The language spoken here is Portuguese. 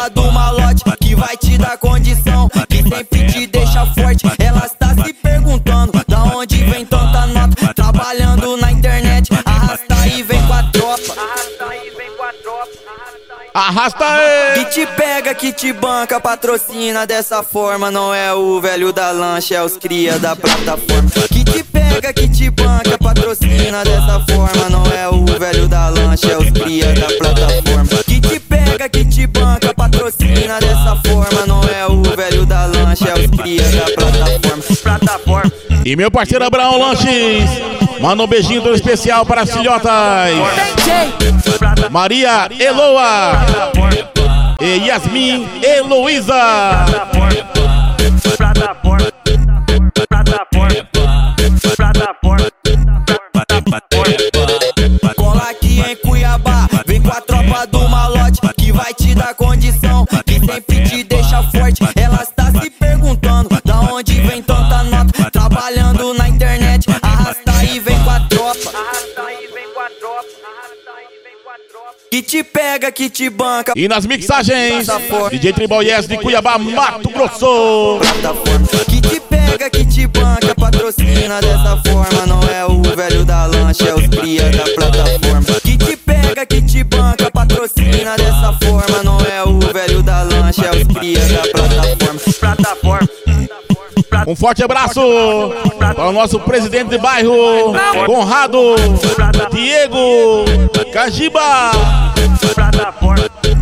tropa do malote que vai te dar condição, que sempre te deixa forte. Elas tá se perguntando da onde vem tanta nota. Trabalhando na internet, arrasta e vem com a tropa. Arrasta aí! Que te pega, que te banca, patrocina dessa forma. Não é o velho da lancha, é os cria da plataforma. Que te pega, que te banca, patrocina dessa forma. Não é o velho da lancha, é os cria da plataforma. Que te pega, que te banca, patrocina dessa forma. Não é o velho da lancha, é os cria da plataforma. E meu parceiro Abraão Lanches, manda um beijinho todo especial para as filhotas Maria Eloa e Yasmin Heloísa. Cola aqui em Cuiabá, vem com a tropa do malote que vai te dar condição, que sempre te deixa forte. Elas tá se perguntando da onde vem tanta nota. Trabalhando na internet, arrasta e vem com a tropa. Que te pega, que te banca. E nas mixagens, DJ Tribal Yes de Cuiabá, Mato Grosso. Que te pega, que te banca, patrocina dessa forma. Não é o velho da lancha, é os cria da plataforma. Que te pega, que te banca, patrocina dessa forma. Não é o velho da lancha, é os cria da plataforma. Um forte abraço para o nosso presidente de bairro, Conrado Diego Cajiba.